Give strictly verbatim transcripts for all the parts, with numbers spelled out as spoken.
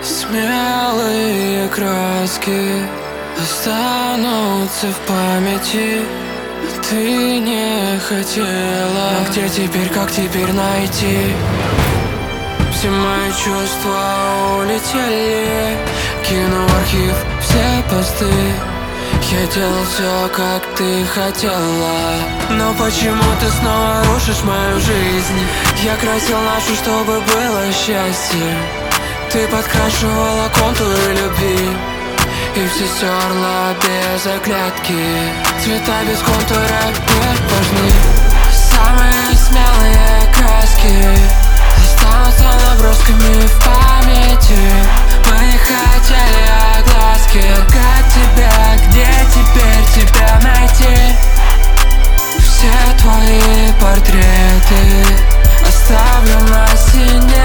Смелые краски останутся в памяти. Ты не хотела, но где теперь, как теперь найти? Все мои чувства улетели, кину в архив все посты. Я делал все, как ты хотела, но почему ты снова рушишь мою жизнь? Я красил нашу, чтобы было счастье. Ты подкрашивала контуры любви и все стерла без оглядки. Цвета без контура не важны. Самые смелые краски останутся набросками в памяти. Мы не хотели огласки. Как тебя, где теперь тебя найти? Все твои портреты оставлю на стене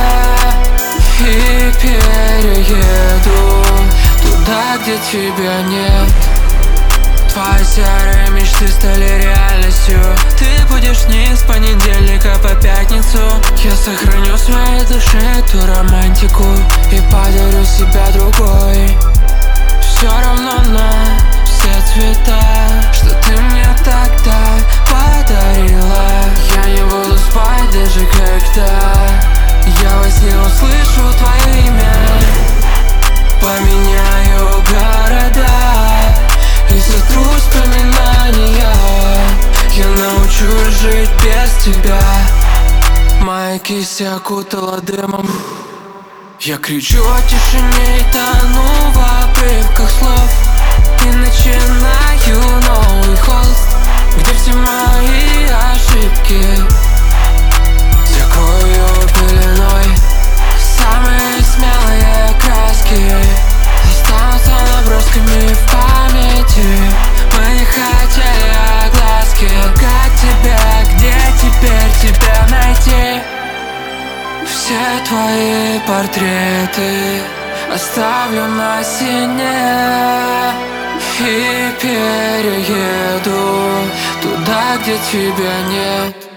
и перееду туда, где тебя нет. Твои серые мечты стали реальностью. Ты будешь не с понедельника по пятницу. Я сохраню в своей душе эту романтику и подарю себя другой. Все равно на все цвета, что ты мне тогда подарила. Я не буду спать даже когда я во сне услышу твое имя. Поменяю города и сотру воспоминания. Я научусь жить без тебя. Моя кисть окутала дымом. Я кричу о тишине и тону в обрывках слов. И начинаю новый холст, где все мои ошибки закрою пеленой. Самые смелые краски останутся набросками в памяти. Мы не хотели огласки. Как тебя, где теперь тебя найти? Все твои портреты оставлю на стене и перееду туда, где тебя нет.